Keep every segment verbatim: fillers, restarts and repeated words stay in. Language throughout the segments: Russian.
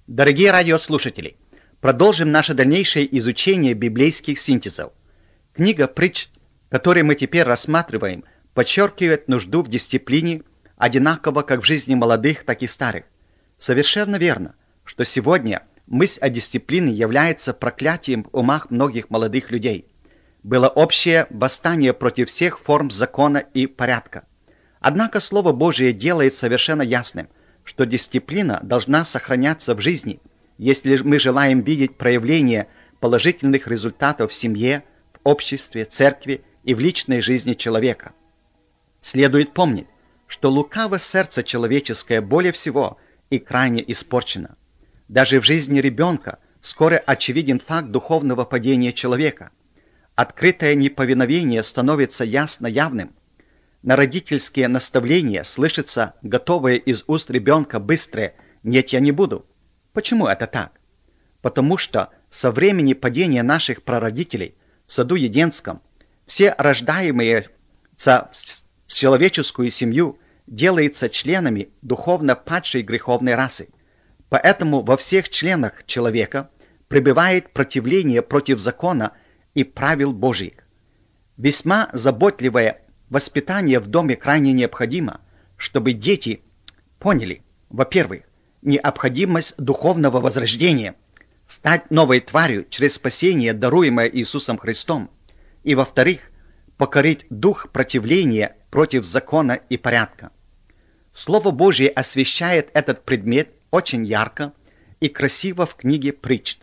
Дорогие радиослушатели, продолжим наше дальнейшее изучение библейских синтезов. Книга «Притч», которую мы теперь рассматриваем, подчеркивает нужду в дисциплине, одинаково как в жизни молодых, так и старых. Совершенно верно, что сегодня мысль о дисциплине является проклятием в умах многих молодых людей. Было общее восстание против всех форм закона и порядка. Однако Слово Божие делает совершенно ясным, что дисциплина должна сохраняться в жизни, если мы желаем видеть проявление положительных результатов в семье, в обществе, церкви и в личной жизни человека. Следует помнить, что лукаво сердце человеческое более всего и крайне испорчено. Даже в жизни ребенка скоро очевиден факт духовного падения человека. Открытое неповиновение становится ясно явным. На родительские наставления слышится готовое из уст ребенка быстрое «нет, я не буду». Почему это так? Потому что со времени падения наших прародителей в саду Едемском все рождаемые в человеческую семью делаются членами духовно падшей греховной расы. Поэтому во всех членах человека пребывает противление против закона и правил Божьих. Весьма заботливое воспитание в доме крайне необходимо, чтобы дети поняли, во-первых, необходимость духовного возрождения, стать новой тварью через спасение, даруемое Иисусом Христом, и, во-вторых, покорить дух противления против закона и порядка. Слово Божие освещает этот предмет очень ярко и красиво в книге «Притч».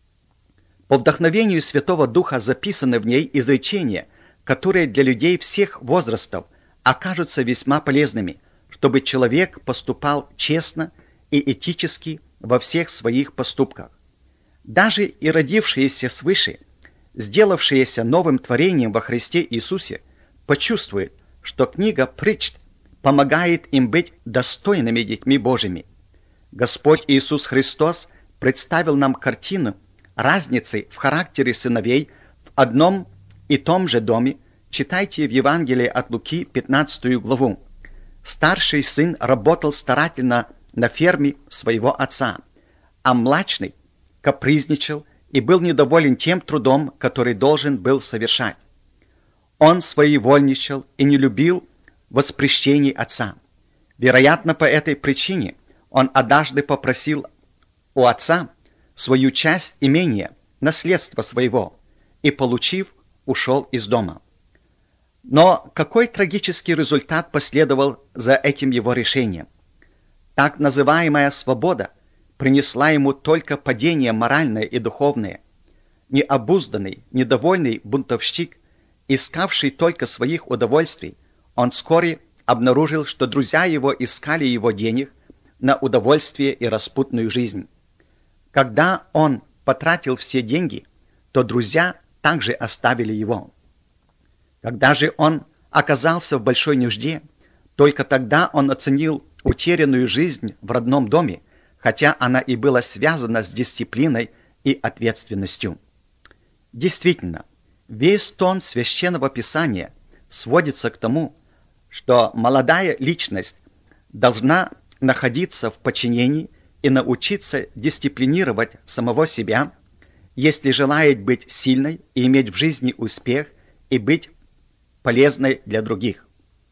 По вдохновению Святого Духа записаны в ней изречения, которые для людей всех возрастов окажутся весьма полезными, чтобы человек поступал честно и этически во всех своих поступках. Даже и родившиеся свыше, сделавшиеся новым творением во Христе Иисусе, почувствуют, что книга «Притч» помогает им быть достойными детьми Божьими. Господь Иисус Христос представил нам картину разницы в характере сыновей в одном и том же доме. Читайте в Евангелии от Луки пятнадцатую главу. Старший сын работал старательно на ферме своего отца, а младший капризничал и был недоволен тем трудом, который должен был совершать. Он своевольничал и не любил воспрещений отца. Вероятно, по этой причине он однажды попросил у отца свою часть имения, наследство своего, и, получив, ушел из дома. Но какой трагический результат последовал за этим его решением? Так называемая свобода принесла ему только падение моральное и духовное. Необузданный, недовольный бунтовщик, искавший только своих удовольствий, он вскоре обнаружил, что друзья его искали его денег на удовольствие и распутную жизнь. Когда он потратил все деньги, то друзья также оставили его. Когда же он оказался в большой нужде, только тогда он оценил утерянную жизнь в родном доме, хотя она и была связана с дисциплиной и ответственностью. Действительно, весь тон Священного Писания сводится к тому, что молодая личность должна находиться в подчинении и научиться дисциплинировать самого себя, если желает быть сильной и иметь в жизни успех и быть полезной для других.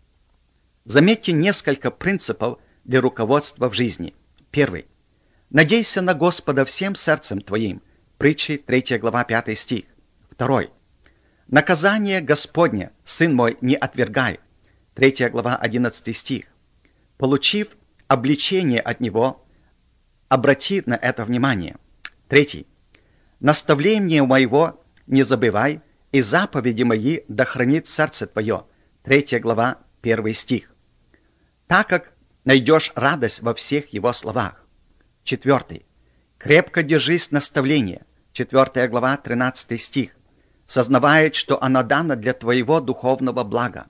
Заметьте несколько принципов для руководства в жизни. Первый. Надейся на Господа всем сердцем твоим. Притчи, третья глава, пятый стих. Второй. Наказание Господне, сын мой, не отвергай. третья глава, одиннадцатый стих. Получив обличение от Него, обрати на это внимание. Третий. Наставление моего не забывай, и заповеди мои да хранит сердце твое. третья глава, первый стих. Так как найдешь радость во всех его словах. Четвертый. Крепко держись наставления. четвертая глава, тринадцатый стих. Сознавает, что оно дано для твоего духовного блага.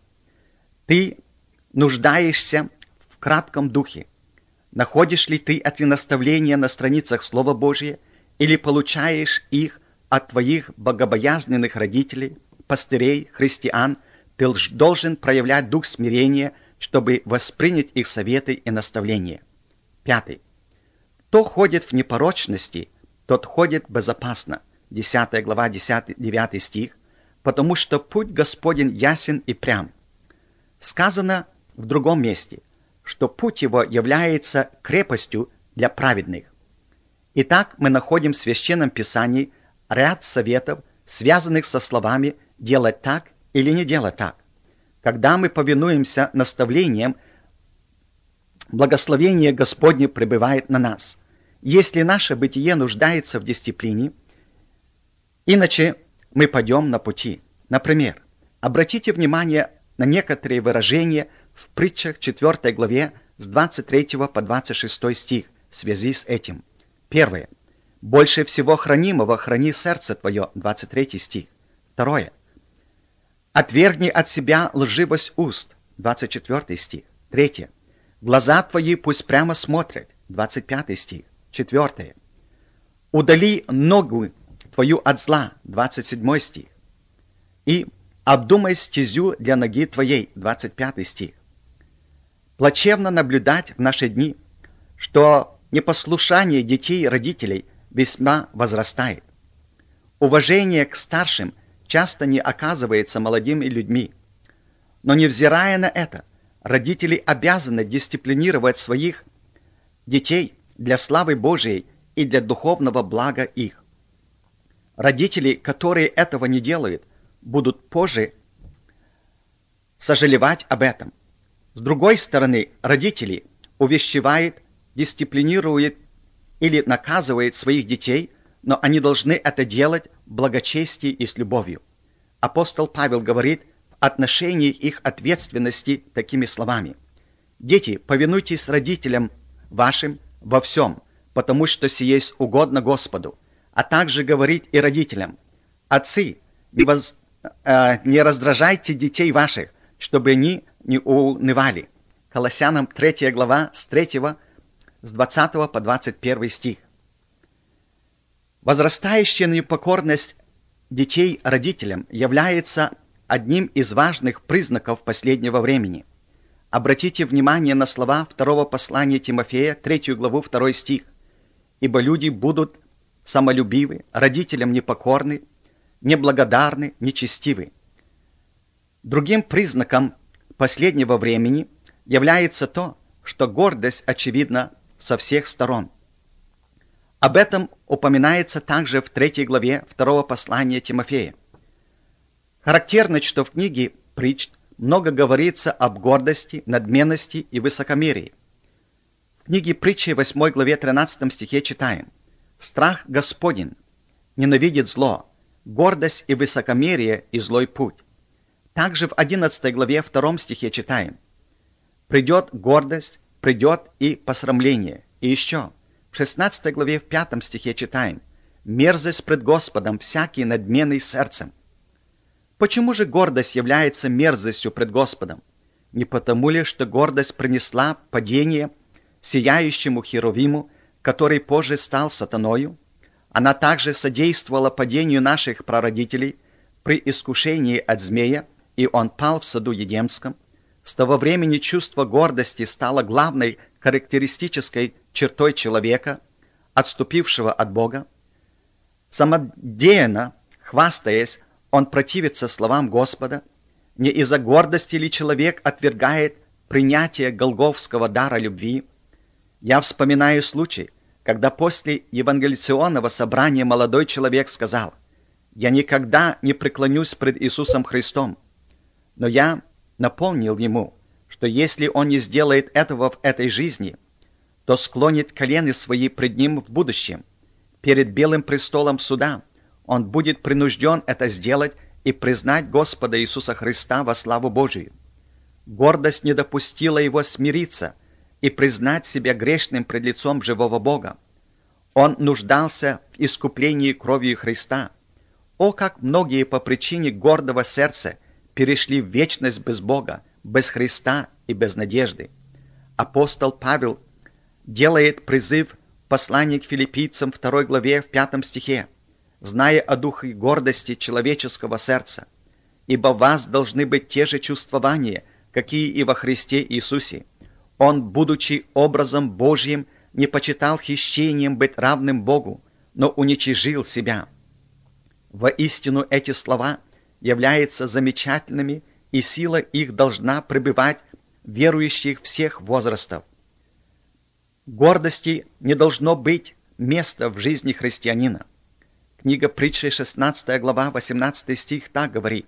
Ты нуждаешься в кратком духе. Находишь ли ты эти наставления на страницах Слова Божия или получаешь их от твоих богобоязненных родителей, пастырей, христиан? Ты должен проявлять дух смирения, чтобы воспринять их советы и наставления. Пятый. В Кто ходит в непорочности, тот ходит безопасно. десятая глава, девятый стих. Потому что путь Господень ясен и прям. Сказано в другом месте, что путь его является крепостью для праведных. Итак, мы находим в Священном Писании ряд советов, связанных со словами «делать так» или «не делать так». Когда мы повинуемся наставлениям, благословение Господне пребывает на нас. Если наше бытие нуждается в дисциплине, иначе мы пойдем на пути. Например, обратите внимание на некоторые выражения в притчах четвёртой главе с двадцать третьего по двадцать шестой стих в связи с этим. Первое. «Больше всего хранимого храни сердце твое» двадцать третий стих. Второе. «Отвергни от себя лживость уст» двадцать четвёртый стих. Третье. «Глаза твои пусть прямо смотрят» двадцать пятый стих. Четвертое. «Удали ногу твою от зла» двадцать седьмой стих. И «обдумай стезю для ноги твоей» двадцать пятый стих. Плачевно наблюдать в наши дни, что непослушание детей и родителей весьма возрастает. Уважение к старшим часто не оказывается молодыми людьми. Но невзирая на это, родители обязаны дисциплинировать своих детей для славы Божией и для духовного блага их. Родители, которые этого не делают, будут позже сожалевать об этом. С другой стороны, родители увещевают, дисциплинируют или наказывают своих детей, но они должны это делать в благочестии и с любовью. Апостол Павел говорит в отношении их ответственности такими словами: «Дети, повинуйтесь родителям вашим во всем, потому что сие есть угодно Господу». А также говорит и родителям: «Отцы, не, воз, э, не раздражайте детей ваших, чтобы они не унывали». Колоссянам третья глава с третьего, с двадцатого по двадцать первый стих. Возрастающая непокорность детей родителям является одним из важных признаков последнего времени. Обратите внимание на слова второго послания Тимофея, третью главу, второй стих. «Ибо люди будут самолюбивы, родителям непокорны, неблагодарны, нечестивы». Другим признаком последнего времени является то, что гордость очевидна со всех сторон. Об этом упоминается также в третьей главе второго послания Тимофея. Характерно, что в книге «Притч» много говорится об гордости, надменности и высокомерии. В книге «Притчи» восьмой главе тринадцатом стихе читаем: «Страх Господень ненавидит зло, гордость и высокомерие и злой путь». Также в одиннадцатой главе втором стихе читаем: «Придет гордость, придет и посрамление». И еще в шестнадцатой главе в пятом стихе читаем: «Мерзость пред Господом всякий надменный сердцем». Почему же гордость является мерзостью пред Господом? Не потому ли, что гордость принесла падение сияющему Херувиму, который позже стал сатаною? Она также содействовала падению наших прародителей при искушении от змея, и он пал в саду Едемском. С того времени чувство гордости стало главной характеристической чертой человека, отступившего от Бога. Самодеянно, хвастаясь, он противится словам Господа. Не из-за гордости ли человек отвергает принятие голгофского дара любви? Я вспоминаю случай, когда после евангелиционного собрания молодой человек сказал: «Я никогда не преклонюсь пред Иисусом Христом». Но я напомнил ему, что если он не сделает этого в этой жизни, то склонит колени свои пред ним в будущем. Перед белым престолом суда он будет принужден это сделать и признать Господа Иисуса Христа во славу Божию. Гордость не допустила его смириться и признать себя грешным пред лицом живого Бога. Он нуждался в искуплении кровью Христа. О, как многие по причине гордого сердца перешли в вечность без Бога, без Христа и без надежды. Апостол Павел делает призыв в послании к филиппийцам второй главе в пятом стихе: «Зная о духе гордости человеческого сердца, ибо в вас должны быть те же чувствования, какие и во Христе Иисусе. Он, будучи образом Божьим, не почитал хищением быть равным Богу, но уничижил себя. Воистину эти слова являются замечательными, и сила их должна пребывать в верующих всех возрастов. Гордости не должно быть места в жизни христианина. Книга Притчи, шестнадцатая глава, восемнадцатый стих так говорит: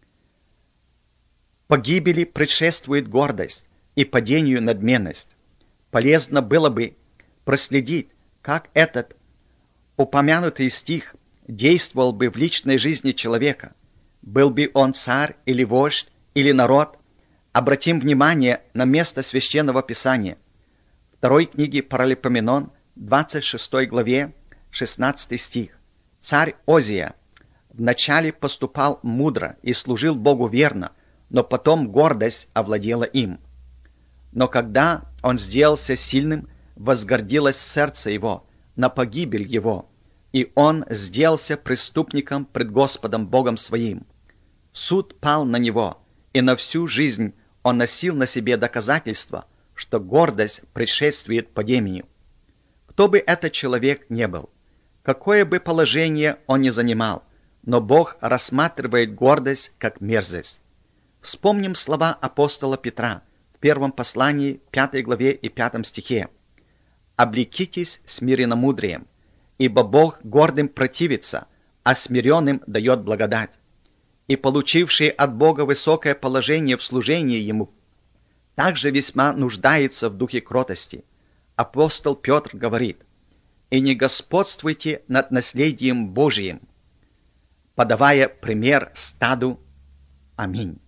«Погибели предшествует гордость, и падению надменность». Полезно было бы проследить, как этот упомянутый стих действовал бы в личной жизни человека. Был бы он царь или вождь или народ. Обратим внимание на место Священного Писания. Второй книги Паралипоменон, двадцать шестой главе, шестнадцатый стих. Царь Озия вначале поступал мудро и служил Богу верно, но потом гордость овладела им. Но когда он сделался сильным, возгордилось сердце его на погибель его, и он сделался преступником пред Господом Богом своим. Суд пал на него, и на всю жизнь он носил на себе доказательство, что гордость предшествует падению. Кто бы этот человек не был, какое бы положение он ни занимал, но Бог рассматривает гордость как мерзость. Вспомним слова апостола Петра в первом послании, пятой главе и пятом стихе. «Облекитесь смиренномудрием, ибо Бог гордым противится, а смиренным дает благодать». И получивший от Бога высокое положение в служении Ему также весьма нуждается в духе кротости. Апостол Петр говорит: «И не господствуйте над наследием Божиим, подавая пример стаду». Аминь.